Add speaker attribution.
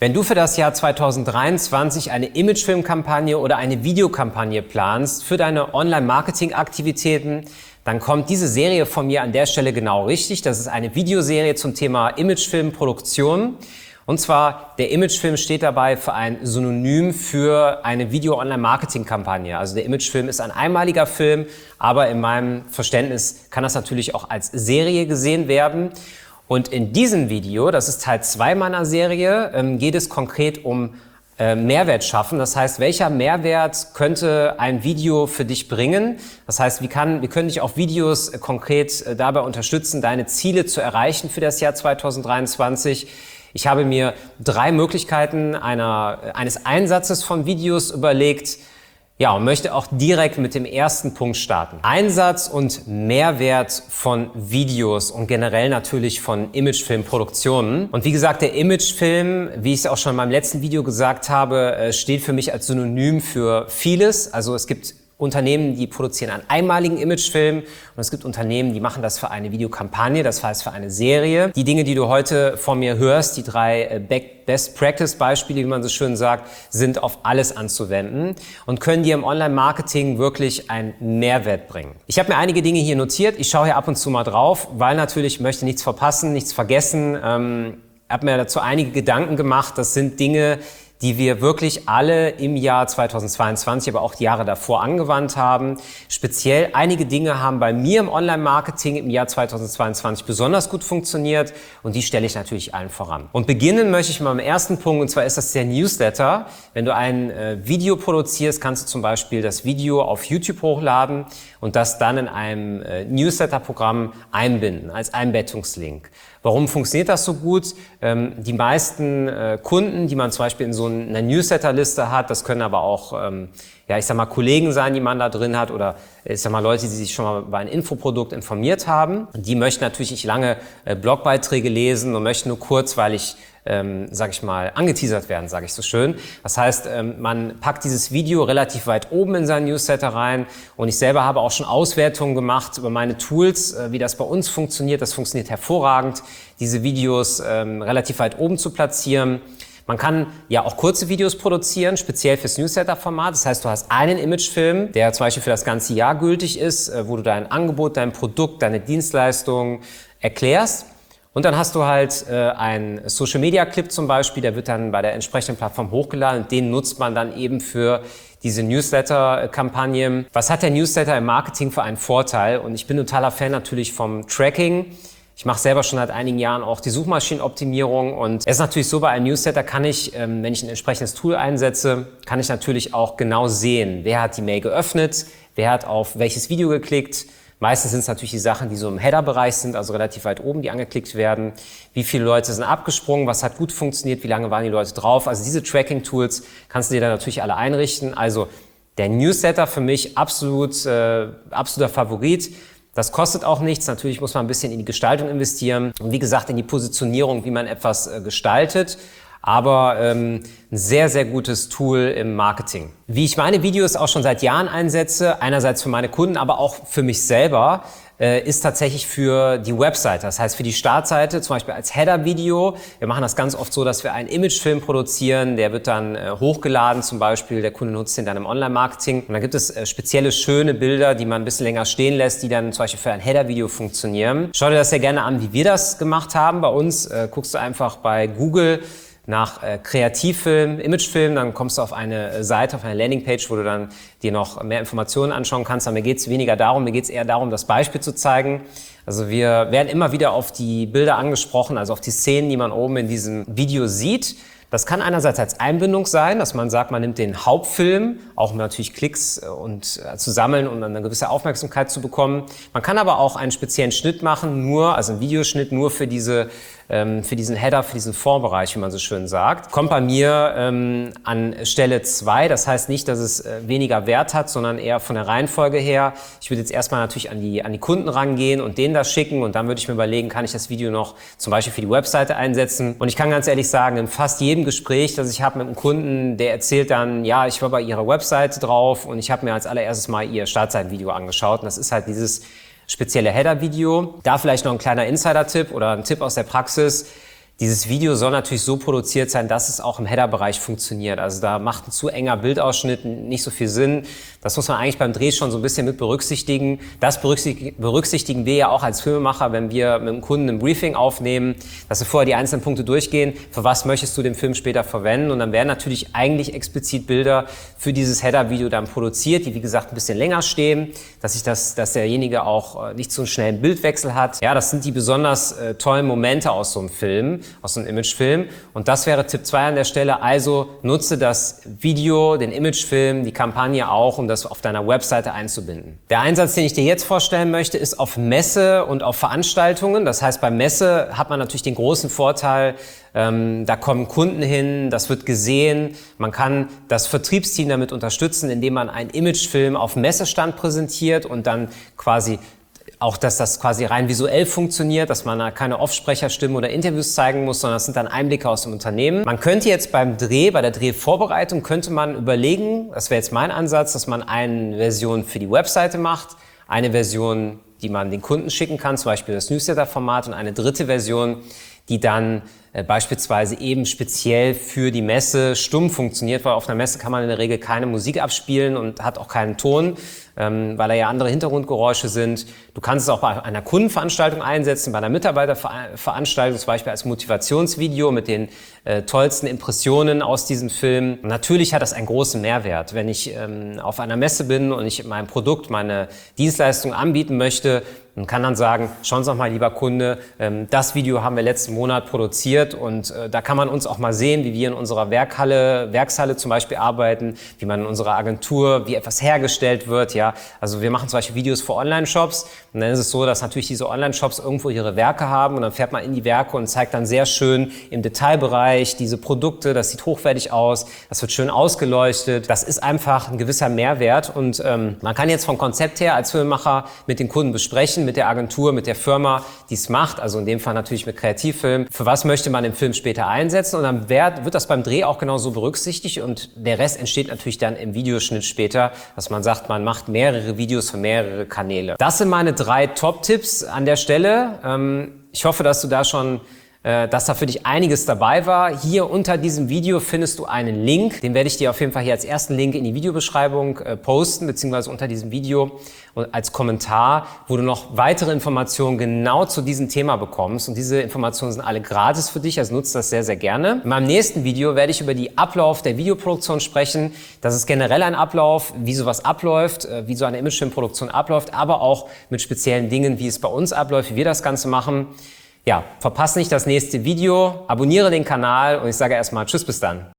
Speaker 1: Wenn du für das Jahr 2023 eine Imagefilm-Kampagne oder eine Videokampagne planst für deine Online-Marketing-Aktivitäten, dann kommt diese Serie von mir an der Stelle genau richtig. Das ist eine Videoserie zum Thema Imagefilm-Produktion. Und zwar, der Imagefilm steht dabei für ein Synonym für eine Video-Online-Marketing-Kampagne. Also der Imagefilm ist ein einmaliger Film, aber in meinem Verständnis kann das natürlich auch als Serie gesehen werden. Und in diesem Video, das ist Teil 2 meiner Serie, geht es konkret um Mehrwert schaffen. Das heißt, welcher Mehrwert könnte ein Video für dich bringen? Das heißt, wir können dich auf Videos konkret dabei unterstützen, deine Ziele zu erreichen für das Jahr 2023. Ich habe mir 3 Möglichkeiten eines Einsatzes von Videos überlegt. Ja, und möchte auch direkt mit dem ersten Punkt starten. Einsatz und Mehrwert von Videos und generell natürlich von Imagefilmproduktionen. Und wie gesagt, der Imagefilm, wie ich es auch schon in meinem letzten Video gesagt habe, steht für mich als Synonym für vieles. Also es gibt Unternehmen, die produzieren einen einmaligen Imagefilm und es gibt Unternehmen, die machen das für eine Videokampagne, das heißt für eine Serie. Die Dinge, die du heute von mir hörst, die 3 Best-Practice-Beispiele, wie man so schön sagt, sind auf alles anzuwenden und können dir im Online-Marketing wirklich einen Mehrwert bringen. Ich habe mir einige Dinge hier notiert, ich schaue hier ab und zu mal drauf, weil natürlich ich möchte nichts verpassen, nichts vergessen. Habe mir dazu einige Gedanken gemacht, das sind Dinge, die wir wirklich alle im Jahr 2022, aber auch die Jahre davor angewandt haben. Speziell einige Dinge haben bei mir im Online-Marketing im Jahr 2022 besonders gut funktioniert und die stelle ich natürlich allen voran. Und beginnen möchte ich mal am ersten Punkt, und zwar ist das der Newsletter. Wenn du ein Video produzierst, kannst du zum Beispiel das Video auf YouTube hochladen und das dann in einem Newsletter-Programm einbinden, als Einbettungslink. Warum funktioniert das so gut? Die meisten Kunden, die man zum Beispiel in so einer Newsletterliste hat, das können aber auch, Kollegen sein, die man da drin hat oder Leute, die sich schon mal über ein Infoprodukt informiert haben. Die möchten natürlich nicht lange Blogbeiträge lesen und möchten nur kurzweilig angeteasert werden, sage ich so schön. Das heißt, man packt dieses Video relativ weit oben in seinen Newsletter rein und ich selber habe auch schon Auswertungen gemacht über meine Tools, wie das bei uns funktioniert. Das funktioniert hervorragend, diese Videos relativ weit oben zu platzieren. Man kann ja auch kurze Videos produzieren, speziell fürs Newsletter-Format. Das heißt, du hast einen Imagefilm, der zum Beispiel für das ganze Jahr gültig ist, wo du dein Angebot, dein Produkt, deine Dienstleistung erklärst. Und dann hast du halt einen Social-Media-Clip zum Beispiel, der wird dann bei der entsprechenden Plattform hochgeladen und den nutzt man dann eben für diese Newsletter-Kampagnen. Was hat der Newsletter im Marketing für einen Vorteil? Und ich bin totaler Fan natürlich vom Tracking. Ich mache selber schon seit einigen Jahren auch die Suchmaschinenoptimierung und es ist natürlich so, bei einem Newsletter kann ich, wenn ich ein entsprechendes Tool einsetze, kann ich natürlich auch genau sehen, wer hat die Mail geöffnet, wer hat auf welches Video geklickt. Meistens sind es natürlich die Sachen, die so im Header-Bereich sind, also relativ weit oben, die angeklickt werden. Wie viele Leute sind abgesprungen, was hat gut funktioniert, wie lange waren die Leute drauf. Also diese Tracking-Tools kannst du dir dann natürlich alle einrichten. Also der Newsletter für mich absoluter Favorit. Das kostet auch nichts. Natürlich muss man ein bisschen in die Gestaltung investieren und wie gesagt in die Positionierung, wie man etwas gestaltet. Aber ein sehr, sehr gutes Tool im Marketing. Wie ich meine Videos auch schon seit Jahren einsetze, einerseits für meine Kunden, aber auch für mich selber, ist tatsächlich für die Webseite. Das heißt für die Startseite, zum Beispiel als Header-Video. Wir machen das ganz oft so, dass wir einen Imagefilm produzieren, der wird dann hochgeladen zum Beispiel, der Kunde nutzt den dann im Online-Marketing. Und dann gibt es spezielle, schöne Bilder, die man ein bisschen länger stehen lässt, die dann zum Beispiel für ein Header-Video funktionieren. Schau dir das sehr gerne an, wie wir das gemacht haben. Bei uns guckst du einfach bei Google nach Kreativfilm, Imagefilm, dann kommst du auf eine Seite, auf eine Landingpage, wo du dann dir noch mehr Informationen anschauen kannst. Aber mir geht es weniger darum, mir geht es eher darum, das Beispiel zu zeigen. Also wir werden immer wieder auf die Bilder angesprochen, also auf die Szenen, die man oben in diesem Video sieht. Das kann einerseits als Einbindung sein, dass man sagt, man nimmt den Hauptfilm, auch um natürlich Klicks und zu sammeln und eine gewisse Aufmerksamkeit zu bekommen. Man kann aber auch einen speziellen Schnitt machen, also einen Videoschnitt nur für diesen Header, für diesen Fondbereich, wie man so schön sagt. Kommt bei mir an Stelle 2, das heißt nicht, dass es weniger Wert hat, sondern eher von der Reihenfolge her. Ich würde jetzt erstmal natürlich an die Kunden rangehen und denen das schicken und dann würde ich mir überlegen, kann ich das Video noch zum Beispiel für die Webseite einsetzen. Und ich kann ganz ehrlich sagen, in fast jedem Gespräch, das ich habe mit einem Kunden, der erzählt dann, ja, ich war bei ihrer Webseite drauf und ich habe mir als allererstes mal ihr Startseitenvideo angeschaut und das ist halt dieses spezielle Header-Video. Da vielleicht noch ein kleiner Insider-Tipp oder ein Tipp aus der Praxis. Dieses Video soll natürlich so produziert sein, dass es auch im Header-Bereich funktioniert. Also da macht ein zu enger Bildausschnitt nicht so viel Sinn. Das muss man eigentlich beim Dreh schon so ein bisschen mit berücksichtigen. Das berücksichtigen wir ja auch als Filmemacher, wenn wir mit dem Kunden ein Briefing aufnehmen, dass wir vorher die einzelnen Punkte durchgehen. Für was möchtest du den Film später verwenden? Und dann werden natürlich eigentlich explizit Bilder für dieses Header-Video dann produziert, die wie gesagt ein bisschen länger stehen, dass derjenige auch nicht so einen schnellen Bildwechsel hat. Ja, das sind die besonders tollen Momente aus so einem Film, aus so einem Imagefilm. Und das wäre Tipp 2 an der Stelle. Also nutze das Video, den Imagefilm, die Kampagne auch, um das auf deiner Webseite einzubinden. Der Einsatz, den ich dir jetzt vorstellen möchte, ist auf Messe und auf Veranstaltungen. Das heißt, bei Messe hat man natürlich den großen Vorteil, da kommen Kunden hin, das wird gesehen. Man kann das Vertriebsteam damit unterstützen, indem man einen Imagefilm auf dem Messestand präsentiert und dann quasi auch, dass das quasi rein visuell funktioniert, dass man da keine Offsprecherstimmen oder Interviews zeigen muss, sondern das sind dann Einblicke aus dem Unternehmen. Man könnte jetzt beim Dreh, bei der Drehvorbereitung, könnte man überlegen, das wäre jetzt mein Ansatz, dass man eine Version für die Webseite macht, eine Version, die man den Kunden schicken kann, zum Beispiel das Newsletter-Format, und eine dritte Version, die dann beispielsweise eben speziell für die Messe stumm funktioniert, weil auf einer Messe kann man in der Regel keine Musik abspielen und hat auch keinen Ton, weil da ja andere Hintergrundgeräusche sind. Du kannst es auch bei einer Kundenveranstaltung einsetzen, bei einer Mitarbeiterveranstaltung, zum Beispiel als Motivationsvideo mit den tollsten Impressionen aus diesem Film. Und natürlich hat das einen großen Mehrwert. Wenn ich auf einer Messe bin und ich mein Produkt, meine Dienstleistung anbieten möchte, und kann dann sagen, schauen Sie doch mal, lieber Kunde, das Video haben wir letzten Monat produziert und da kann man uns auch mal sehen, wie wir in unserer Werkshalle zum Beispiel arbeiten, wie man in unserer Agentur, wie etwas hergestellt wird. Ja, also wir machen zum Beispiel Videos für Online-Shops und dann ist es so, dass natürlich diese Online-Shops irgendwo ihre Werke haben und dann fährt man in die Werke und zeigt dann sehr schön im Detailbereich diese Produkte, das sieht hochwertig aus, das wird schön ausgeleuchtet. Das ist einfach ein gewisser Mehrwert und man kann jetzt vom Konzept her als Filmemacher mit den Kunden besprechen, mit der Agentur, mit der Firma, die es macht, also in dem Fall natürlich mit Kreativfilm. Für was möchte man den Film später einsetzen? Und dann wird das beim Dreh auch genauso berücksichtigt und der Rest entsteht natürlich dann im Videoschnitt später, dass man sagt, man macht mehrere Videos für mehrere Kanäle. Das sind meine 3 Top-Tipps an der Stelle. Ich hoffe, dass da für dich einiges dabei war. Hier unter diesem Video findest du einen Link. Den werde ich dir auf jeden Fall hier als ersten Link in die Videobeschreibung posten, beziehungsweise unter diesem Video als Kommentar, wo du noch weitere Informationen genau zu diesem Thema bekommst. Und diese Informationen sind alle gratis für dich, also nutze das sehr, sehr gerne. In meinem nächsten Video werde ich über die Ablauf der Videoproduktion sprechen. Das ist generell ein Ablauf, wie sowas abläuft, wie so eine Imagefilmproduktion abläuft, aber auch mit speziellen Dingen, wie es bei uns abläuft, wie wir das Ganze machen. Ja, verpasse nicht das nächste Video, abonniere den Kanal und ich sage erstmal Tschüss, bis dann.